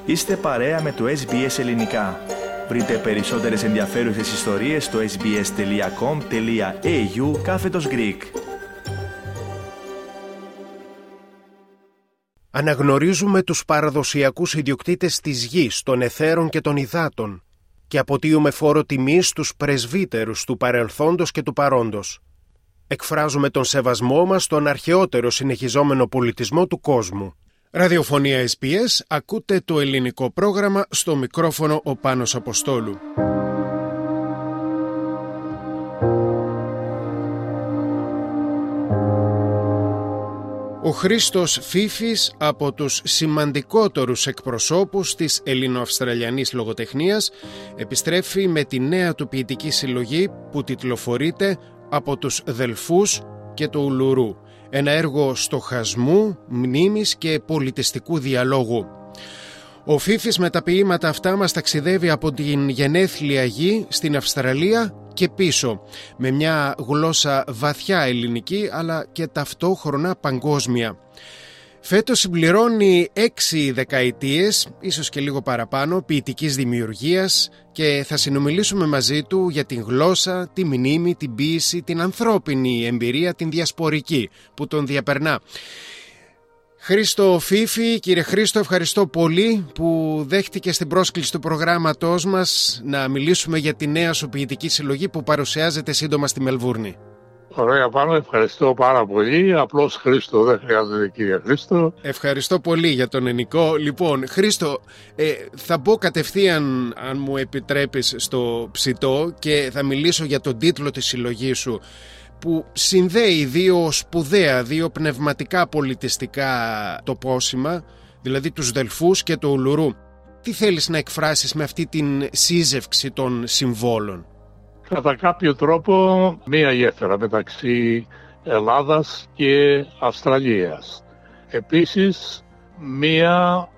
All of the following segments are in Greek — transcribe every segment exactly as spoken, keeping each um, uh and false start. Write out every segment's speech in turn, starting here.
Είστε παρέα με το ες μπι ες Ελληνικά. Βρείτε περισσότερες ενδιαφέρουσες ιστορίες στο sbs.com.au κάθετος Greek. Αναγνωρίζουμε τους παραδοσιακούς ιδιοκτήτες της γης, των αιθέρων και των υδάτων και αποτείουμε φόρο τιμής στους πρεσβύτερους του παρελθόντος και του παρόντος. Εκφράζουμε τον σεβασμό μας στον αρχαιότερο συνεχιζόμενο πολιτισμό του κόσμου. Ραδιοφωνία ες μπι ες, ακούτε το ελληνικό πρόγραμμα, στο μικρόφωνο ο Πάνος Αποστόλου. Ο Χρήστος Φίφης, από τους σημαντικότερους εκπροσώπους της ελληνοαυστραλιανής λογοτεχνίας, επιστρέφει με τη νέα του ποιητική συλλογή που τιτλοφορείται «Από τους Δελφούς και το Ουλουρού». Ένα έργο στοχασμού, μνήμης και πολιτιστικού διαλόγου. Ο Φίφης με τα ποίηματα αυτά μας ταξιδεύει από την γενέθλια γη στην Αυστραλία και πίσω, με μια γλώσσα βαθιά ελληνική αλλά και ταυτόχρονα παγκόσμια. Φέτος συμπληρώνει έξι δεκαετίες, ίσως και λίγο παραπάνω, ποιητικής δημιουργίας και θα συνομιλήσουμε μαζί του για την γλώσσα, τη μνήμη, την ποίηση, την ανθρώπινη εμπειρία, την διασπορική που τον διαπερνά. Χρήστο Φίφη, κύριε Χρήστο, ευχαριστώ πολύ που δέχτηκες την πρόσκληση του προγράμματός μας να μιλήσουμε για τη νέα σου ποιητική συλλογή που παρουσιάζεται σύντομα στη Μελβούρνη. Ωραία, πάνω, ευχαριστώ πάρα πολύ. Απλώς Χρήστο, δεν χρειάζεται, κύριε Χρήστο. Ευχαριστώ πολύ για τον ενικό. Λοιπόν, Χρήστο, ε, θα μπω κατευθείαν, αν μου επιτρέπεις, στο ψητό και θα μιλήσω για τον τίτλο της συλλογής σου, που συνδέει δύο σπουδαία, δύο πνευματικά πολιτιστικά τοπόσημα, δηλαδή τους Δελφούς και το Ουλουρού. Τι θέλεις να εκφράσεις με αυτή την σύζευξη των συμβόλων? Κατά κάποιο τρόπο μία γέφυρα μεταξύ Ελλάδας και Αυστραλίας. Επίσης μία α,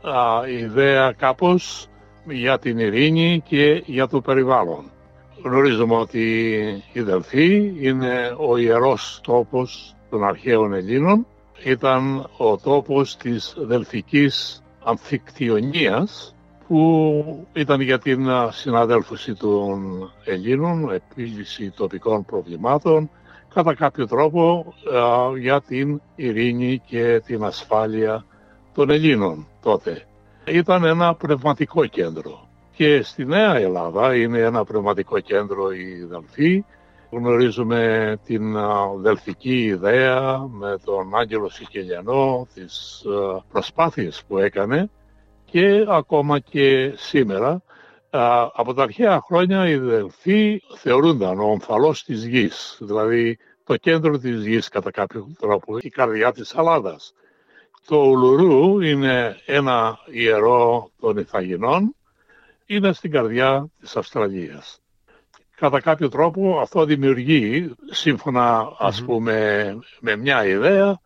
ιδέα κάπως για την ειρήνη και για το περιβάλλον. Γνωρίζουμε ότι η Δελφή είναι ο ιερός τόπος των αρχαίων Ελλήνων. Ήταν ο τόπος της Δελφικής Αμφικτιονίας, που ήταν για την συναδέλφωση των Ελλήνων, επίλυση τοπικών προβλημάτων, κατά κάποιο τρόπο για την ειρήνη και την ασφάλεια των Ελλήνων τότε. Ήταν ένα πνευματικό κέντρο. Και στη Νέα Ελλάδα είναι ένα πνευματικό κέντρο η Δελφή. Γνωρίζουμε την δελφική ιδέα με τον Άγγελο Σικελιανό, τις προσπάθειες που έκανε. Και ακόμα και σήμερα, από τα αρχαία χρόνια, η Δελφή θεωρούνταν ο ομφαλός της γης, δηλαδή το κέντρο της γης κατά κάποιο τρόπο, η καρδιά της Ελλάδας. Το Ουλουρού είναι ένα ιερό των Ιθαγενών, είναι στην καρδιά της Αυστραλίας. Κατά κάποιο τρόπο αυτό δημιουργεί, σύμφωνα ας πούμε με μια ιδέα,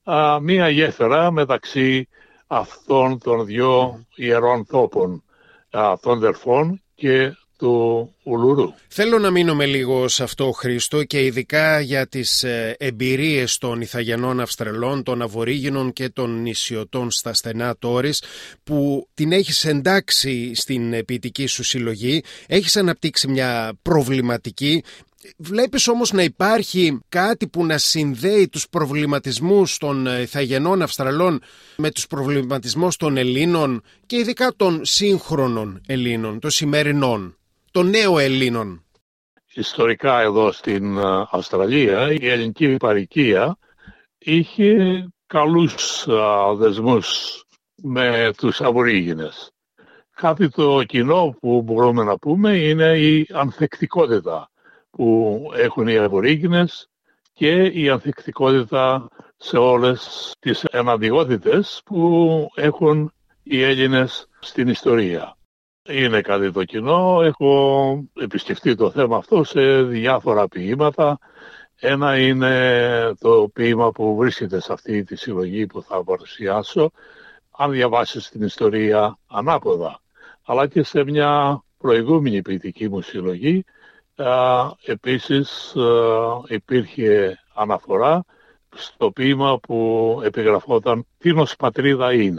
μια γέφυρα μεταξύ αυτών των δύο ιερών τόπων, των Δελφών και του Ουλουρού. Θέλω να μείνουμε λίγο σε αυτό, Χρήστο, και ειδικά για τις εμπειρίες των Ιθαγενών Αυστραλών, των Αβορίγινων και των νησιωτών στα στενά Τόρις, που την έχεις εντάξει στην ποιητική σου συλλογή. Έχεις αναπτύξει μια προβληματική. Βλέπεις όμως να υπάρχει κάτι που να συνδέει τους προβληματισμούς των Ιθαγενών Αυστραλών με τους προβληματισμούς των Ελλήνων και ειδικά των σύγχρονων Ελλήνων, των σημερινών, των νέων Ελλήνων? Ιστορικά εδώ στην Αυστραλία η ελληνική παροικία είχε καλούς α, δεσμούς με τους Αβορίγινες. Κάτι το κοινό που μπορούμε να πούμε είναι η ανθεκτικότητα που έχουν οι Αβορίγινες και η ανθεκτικότητα σε όλες τις εναντιότητες που έχουν οι Έλληνες στην ιστορία. Είναι κάτι το κοινό, έχω επισκεφτεί το θέμα αυτό σε διάφορα ποίηματα. Ένα είναι το ποίημα που βρίσκεται σε αυτή τη συλλογή που θα παρουσιάσω, αν διαβάσεις την ιστορία ανάποδα, αλλά και σε μια προηγούμενη ποιητική μου συλλογή. Uh, επίσης uh, υπήρχε αναφορά στο ποίημα που επιγραφόταν «Τίνος πατρίδα είναι».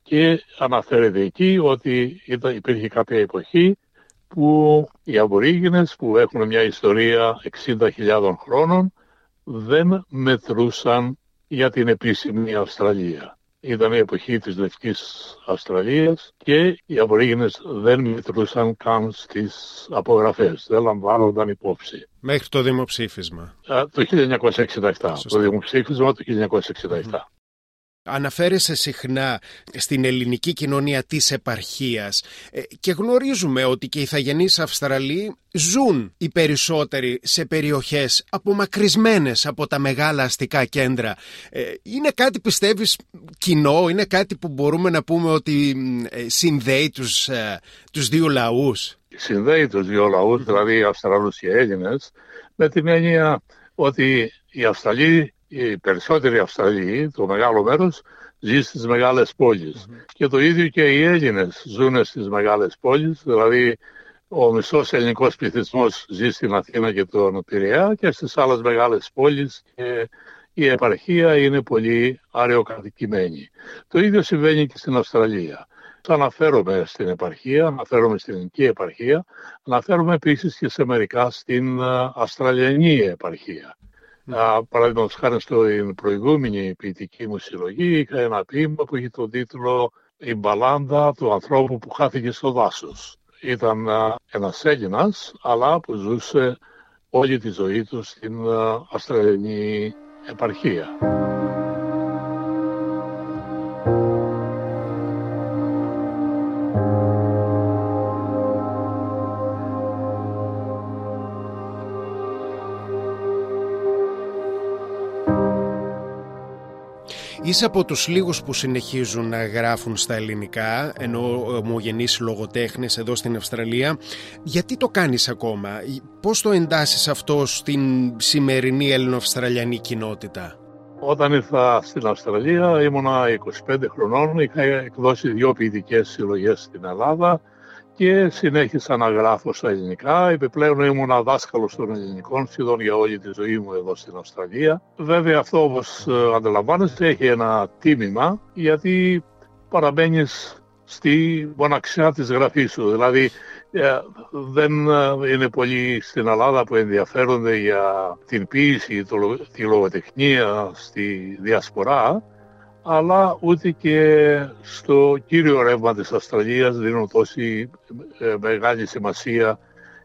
Και αναφέρεται εκεί ότι υπήρχε κάποια εποχή που οι Αβορίγινες, που έχουν μια ιστορία εξήντα χιλιάδων χρόνων, δεν μετρούσαν για την επίσημη Αυστραλία. Ήταν η εποχή της Λευκής Αυστραλίας και οι Αβορίγινες δεν μετρούσαν καν στις απογραφές, δεν λαμβάνονταν υπόψη. Μέχρι το δημοψήφισμα. Το χίλια εννιακόσια εξήντα επτά. Σωστά. Το δημοψήφισμα του χίλια εννιακόσια εξήντα επτά. Mm-hmm. Αναφέρεσαι συχνά στην ελληνική κοινωνία της επαρχίας και γνωρίζουμε ότι και οι ηθαγενείς Αυστραλοί ζουν οι περισσότεροι σε περιοχές απομακρυσμένες από τα μεγάλα αστικά κέντρα. Είναι κάτι, πιστεύεις, κοινό, είναι κάτι που μπορούμε να πούμε ότι συνδέει τους, τους δύο λαούς? Συνδέει τους δύο λαούς, δηλαδή Αυστραλούς και Έλληνες, με την έννοια ότι οι Αυστραλοί, οι περισσότεροι Αυστραλοί, το μεγάλο μέρος, ζει στις μεγάλες πόλεις. Mm-hmm. Και το ίδιο και οι Έλληνες ζουν στις μεγάλες πόλεις, δηλαδή ο μισός ελληνικός πληθυσμός ζει στην Αθήνα και τον Πειραιά και στις άλλες μεγάλες πόλεις και η επαρχία είναι πολύ αραιοκατοικημένη. Το ίδιο συμβαίνει και στην Αυστραλία. Αναφέρομαι στην επαρχία, αναφέρομαι στην ελληνική επαρχία, αναφέρομαι επίσης και σε μερικά στην Αυστραλιανή επαρχία. Uh, Παραδείγματος χάρη στην προηγούμενη ποιητική μου συλλογή είχα ένα ποίημα που είχε τον τίτλο «Η μπαλάντα του ανθρώπου που χάθηκε στο δάσος». Ήταν uh, ένας Έλληνας, αλλά που ζούσε όλη τη ζωή του στην uh, Αυστραλιανή επαρχία. Είσαι από τους λίγους που συνεχίζουν να γράφουν στα ελληνικά, ενώ ομογενείς λογοτέχνης εδώ στην Αυστραλία. Γιατί το κάνεις ακόμα? Πώς το εντάσσεις αυτό στην σημερινή ελληνοαυστραλιανή κοινότητα? Όταν ήρθα στην Αυστραλία ήμουνα είκοσι πέντε χρονών, είχα εκδώσει δύο ποιητικές συλλογές στην Ελλάδα και συνέχισα να γράφω στα ελληνικά. Επιπλέον ήμουν δάσκαλος των ελληνικών σχεδόν για όλη τη ζωή μου εδώ στην Αυστραλία. Βέβαια αυτό, όπως αντιλαμβάνεστε, έχει ένα τίμημα, γιατί παραμένεις στη μοναξιά της γραφής σου. Δηλαδή δεν είναι πολλοί στην Ελλάδα που ενδιαφέρονται για την ποίηση, τη λογοτεχνία στη διασπορά, αλλά ούτε και στο κύριο ρεύμα της Αυστραλίας δίνουν τόση ε, μεγάλη σημασία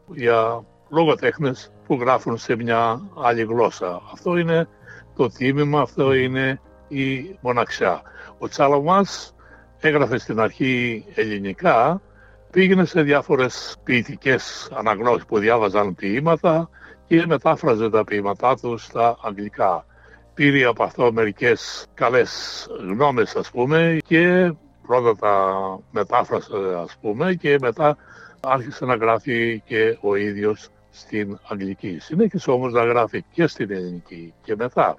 για λογοτέχνες που γράφουν σε μια άλλη γλώσσα. Αυτό είναι το τίμημα, αυτό είναι η μοναξιά. Ο Τσάλαμας έγραφε στην αρχή ελληνικά, πήγαινε σε διάφορες ποιητικές αναγνώσεις που διάβαζαν ποίηματα και μετάφραζε τα ποίηματά του στα αγγλικά. Πήρε από αυτό μερικές καλές γνώμες, ας πούμε, και πρώτα τα μετάφρασε, ας πούμε, και μετά άρχισε να γράφει και ο ίδιος στην αγγλική. Συνέχισε όμως να γράφει και στην ελληνική και μετά.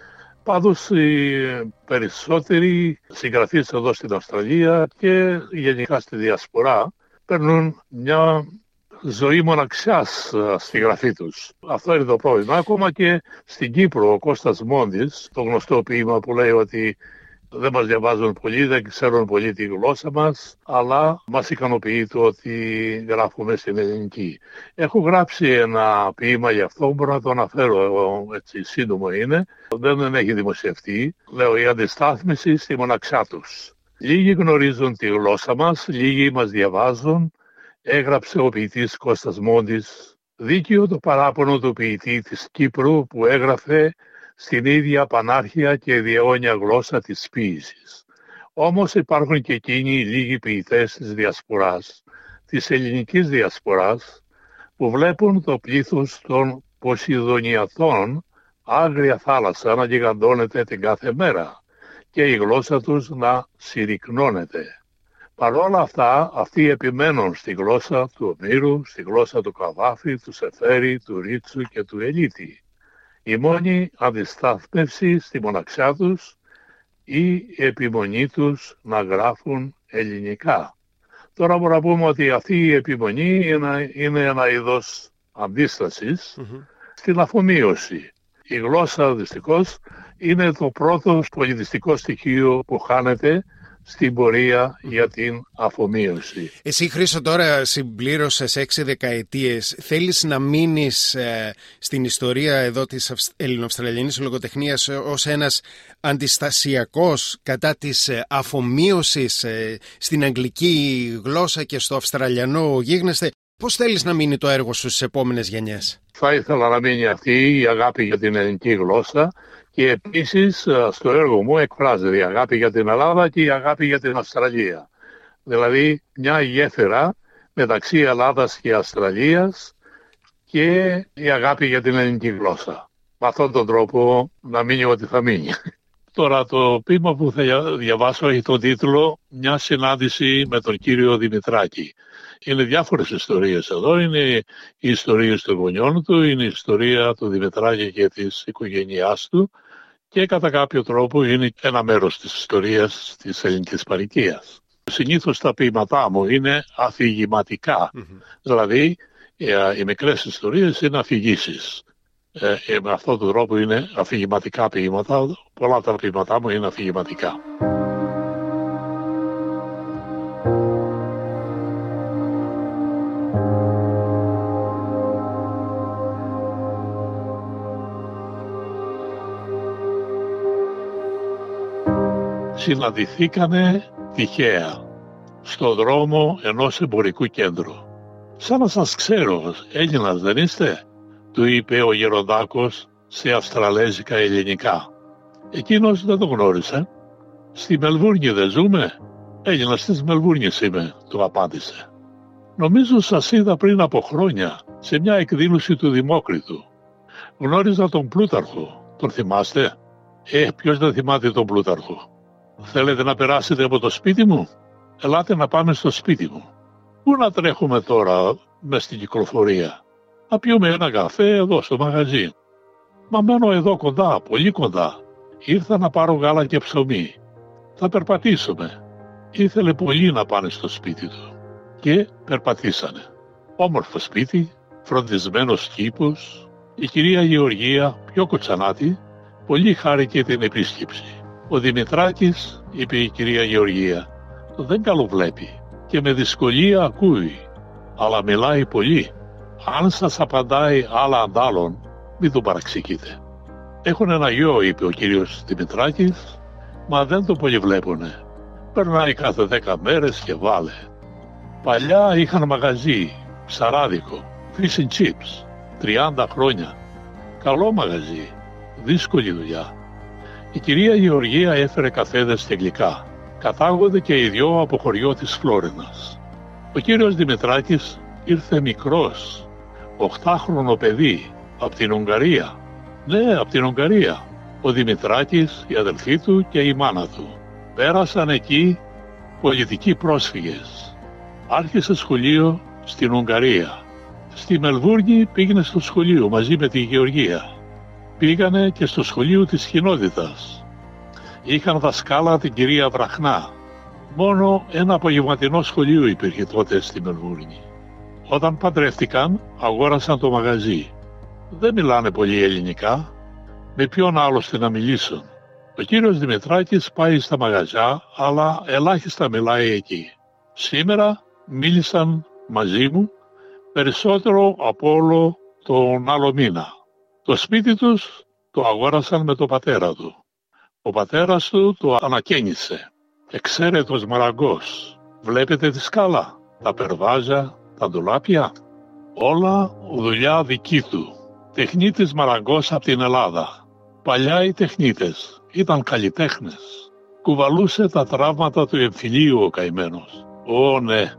Πάντως οι περισσότεροι συγγραφείς εδώ στην Αυστραλία και γενικά στη διασπορά παίρνουν μια ζωή μοναξιάς στη γραφή τους. Αυτό είναι το πρόβλημα. Ακόμα και στην Κύπρο ο Κώστας Μόντης, το γνωστό ποίημα που λέει ότι δεν μας διαβάζουν πολύ, δεν ξέρουν πολύ τη γλώσσα μας, αλλά μας ικανοποιεί το ότι γράφουμε στην ελληνική. Έχω γράψει ένα ποίημα γι' αυτό, μπορώ να το αναφέρω, εγώ, έτσι σύντομο είναι, δεν έχει δημοσιευτεί. Λέω η αντιστάθμιση στη μοναξιά τους. Λίγοι γνωρίζουν τη γλώσσα μας, λίγοι μας διαβάζουν. Έγραψε ο ποιητής Κώστας Μόντης. Δίκαιο το παράπονο του ποιητή της Κύπρου που έγραφε στην ίδια πανάρχια και διαιώνια γλώσσα της ποίησης. Όμως υπάρχουν και εκείνοι οι λίγοι ποιητές της διασποράς, της ελληνικής διασποράς, που βλέπουν το πλήθος των Ποσειδονιατών άγρια θάλασσα να γιγαντώνεται την κάθε μέρα και η γλώσσα τους να συρρυκνώνεται. Παρ' όλα αυτά, αυτοί επιμένουν στη γλώσσα του Ομήρου, στη γλώσσα του Καβάφη, του Σεφέρη, του Ρίτσου και του Ελίτη. Η μόνη αντιστάθμευση στη μοναξιά τους ή η επιμονή τους να γράφουν ελληνικά. Τώρα μπορούμε να πούμε ότι αυτή η επιμονή είναι, είναι ένα είδος αντίστασης mm-hmm. στην αφομοίωση. Η γλώσσα δυστυχώς είναι το πρώτο πολιτιστικό στοιχείο που χάνεται στην πορεία για την αφομοίωση. Εσύ, Χρήστο, τώρα συμπλήρωσες έξι δεκαετίες. Θέλεις να μείνεις ε, στην ιστορία εδώ της ελληνοαυστραλιανής λογοτεχνίας ως ένας αντιστασιακός κατά της ε, αφομοίωσης ε, στην αγγλική γλώσσα και στο αυστραλιανό γίγνεσθε? Πώς θέλεις να μείνει το έργο σου στις επόμενες γενιές? Θα ήθελα να μείνει αυτή η αγάπη για την ελληνική γλώσσα και επίσης στο έργο μου εκφράζεται η αγάπη για την Ελλάδα και η αγάπη για την Αυστραλία. Δηλαδή μια γέφυρα μεταξύ Ελλάδας και Αυστραλίας και η αγάπη για την ελληνική γλώσσα. Με αυτόν τον τρόπο να μείνει ό,τι θα μείνει. Τώρα το ποίημα που θα διαβάσω έχει τον τίτλο «Μια συνάντηση με τον κύριο Δημητράκη». Είναι διάφορες ιστορίες εδώ. Είναι οι ιστορίες των γονιών του, είναι η ιστορία του Δημητράκη και της οικογένειάς του και κατά κάποιο τρόπο είναι ένα μέρος της ιστορίας της ελληνικής παροικίας. Συνήθως τα ποίηματά μου είναι αφηγηματικά. Mm-hmm. Δηλαδή οι μικρές ιστορίες είναι αφηγήσεις. Ε, ε, με αυτόν τον τρόπο είναι αφηγηματικά ποίηματα. Πολλά από τα ποίηματά μου είναι αφηγηματικά. Συναντηθήκανε τυχαία στο δρόμο ενός εμπορικού κέντρου. «Σαν να σας ξέρω, Έλληνας δεν είστε?» του είπε ο γεροντάκος σε αυστραλέζικα ελληνικά. Εκείνος δεν το γνώρισε. «Στη Μελβούρνη δεν ζούμε?» «Έλληνας της Μελβούρνης είμαι», του απάντησε. «Νομίζω σας είδα πριν από χρόνια σε μια εκδήλωση του Δημόκριτου. Γνώριζα τον Πλούταρχο. Τον θυμάστε?» «Ε, ποιος δεν θυμάται τον Πλούταρχο?» «Θέλετε να περάσετε από το σπίτι μου?» «Ελάτε να πάμε στο σπίτι μου». «Πού να τρέχουμε τώρα μες στην κυκλοφορία?» «Να πιούμε ένα καφέ εδώ στο μαγαζί». «Μα μένω εδώ κοντά, πολύ κοντά. Ήρθα να πάρω γάλα και ψωμί. Θα περπατήσουμε». Ήθελε πολύ να πάνε στο σπίτι του. Και περπατήσανε. Όμορφο σπίτι, φροντισμένος κήπος. Η κυρία Γεωργία, πιο κοτσανάτη, πολύ χάρηκε την επίσκεψη. «Ο Δημητράκης», είπε η κυρία Γεωργία, «δεν καλοβλέπει και με δυσκολία ακούει, αλλά μιλάει πολύ. Αν σας απαντάει άλλα αντάλλων, μην τον παραξηγείτε». «Έχουν ένα γιο», είπε ο κύριος Δημητράκης, «μα δεν το πολύ βλέπουνε. Περνάει κάθε δέκα μέρες και βάλε. Παλιά είχαν μαγαζί, ψαράδικο, fish and chips, τριάντα χρόνια. Καλό μαγαζί, δύσκολη δουλειά». Η κυρία Γεωργία έφερε καφέδες και γλυκά. Κατάγονται και οι δυο από χωριό της Φλόρινας. Ο κύριος Δημητράκης ήρθε μικρός, οχτάχρονο παιδί, από την Ουγγαρία. Ναι, από την Ουγγαρία. Ο Δημητράκης, η αδελφή του και η μάνα του. Πέρασαν εκεί πολιτικοί πρόσφυγες. Άρχισε σχολείο στην Ουγγαρία. Στη Μελβούρνη πήγαινε στο σχολείο μαζί με τη Γεωργία. Πήγανε και στο σχολείο της κοινότητας. Είχαν δασκάλα την κυρία Βραχνά. Μόνο ένα απογευματινό σχολείο υπήρχε τότε στη Μελβούρνη. Όταν παντρεύτηκαν, αγόρασαν το μαγαζί. Δεν μιλάνε πολύ ελληνικά. Με ποιον άλλωστε να μιλήσουν. Ο κύριος Δημητράκης πάει στα μαγαζιά, αλλά ελάχιστα μιλάει εκεί. Σήμερα μίλησαν μαζί μου περισσότερο από όλο τον άλλο μήνα. Το σπίτι τους το αγόρασαν με τον πατέρα του. Ο πατέρας του το ανακαίνισε. Εξαίρετος μαραγκός. Βλέπετε τη σκάλα, τα περβάζια, τα ντουλάπια. Όλα δουλειά δική του. Τεχνίτης μαραγκός από την Ελλάδα. Παλιά οι τεχνίτες ήταν καλλιτέχνες. Κουβαλούσε τα τραύματα του εμφυλίου ο καημένος. Ω ναι,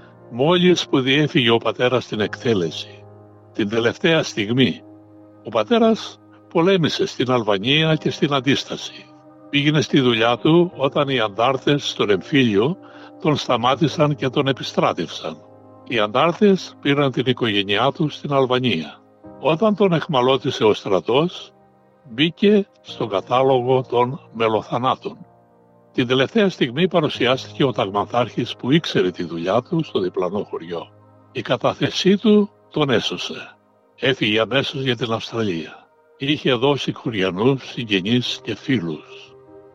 μόλις που διέφυγε ο πατέρας στην εκτέλεση. Την τελευταία στιγμή. Ο πατέρας πολέμησε στην Αλβανία και στην Αντίσταση. Πήγαινε στη δουλειά του όταν οι αντάρτες στον εμφύλιο τον σταμάτησαν και τον επιστράτευσαν. Οι αντάρτες πήραν την οικογένειά του στην Αλβανία. Όταν τον εχμαλώτισε ο στρατός, μπήκε στον κατάλογο των μελοθανάτων. Την τελευταία στιγμή παρουσιάστηκε ο ταγματάρχης που ήξερε τη δουλειά του στο διπλανό χωριό. Η κατάθεσή του τον έσωσε. Έφυγε αμέσως για την Αυστραλία. Είχε δώσει χωριανούς, συγγενείς και φίλους.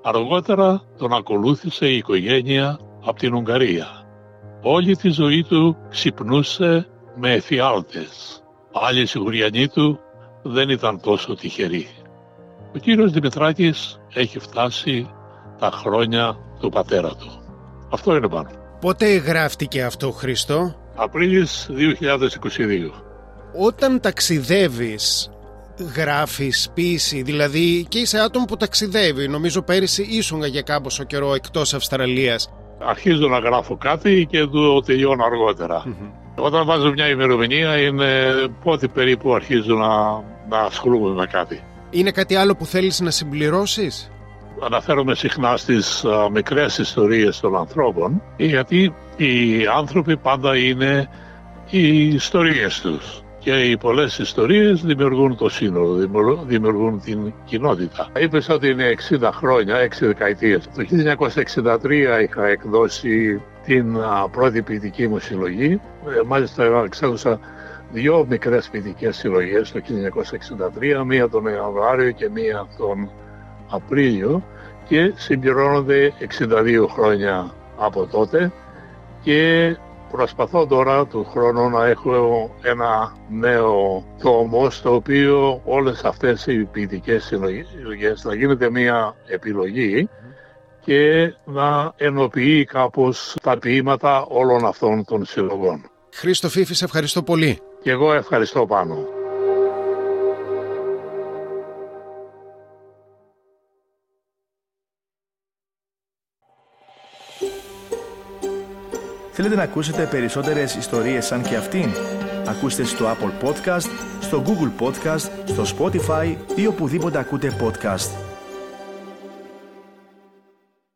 Αργότερα τον ακολούθησε η οικογένεια από την Ουγγαρία. Όλη τη ζωή του ξυπνούσε με εφιάλτες. Άλλοι σιγουριανοί του δεν ήταν τόσο τυχεροί. Ο κύριος Δημητράκης έχει φτάσει τα χρόνια του πατέρα του. Αυτό είναι πάνω. Πότε γράφτηκε αυτό, Χρήστο? Απρίλης δύο χιλιάδες είκοσι δύο. Όταν ταξιδεύεις, γράφεις ποίηση, δηλαδή και είσαι άτομο που ταξιδεύει. Νομίζω πέρυσι ήσουν για κάμποσο καιρό εκτός Αυστραλίας. Αρχίζω να γράφω κάτι και το τελειώνω αργότερα. Mm-hmm. Όταν βάζω μια ημερομηνία είναι πότε περίπου αρχίζω να, να ασχολούμαι με κάτι. Είναι κάτι άλλο που θέλεις να συμπληρώσεις? Αναφέρομαι συχνά στις α, μικρές ιστορίες των ανθρώπων, γιατί οι άνθρωποι πάντα είναι οι ιστορίες τους. Και οι πολλές ιστορίες δημιουργούν το σύνολο, δημιουργούν την κοινότητα. Είπες ότι είναι εξήντα χρόνια, έξι δεκαετίες. Το χίλια εννιακόσια εξήντα τρία είχα εκδώσει την α, πρώτη ποιητική μου συλλογή. Ε, μάλιστα εξέδωσα δύο μικρές ποιητικές συλλογές το χίλια εννιακόσια εξήντα τρία, μία τον Ιανουάριο και μία τον Απρίλιο, και συμπληρώνονται εξήντα δύο χρόνια από τότε, και προσπαθώ τώρα του χρόνου να έχω ένα νέο τόμο στο οποίο όλες αυτές οι ποιητικές συλλογές θα γίνεται μια επιλογή και να ενοποιεί κάπως τα ποίηματα όλων αυτών των συλλογών. Χρήστο Φίφη, σε ευχαριστώ πολύ. Και εγώ ευχαριστώ πάνω. Θέλετε να ακούσετε περισσότερες ιστορίες σαν και αυτήν? Ακούστε στο Apple Podcast, στο Google Podcast, στο Spotify ή οπουδήποτε ακούτε podcast.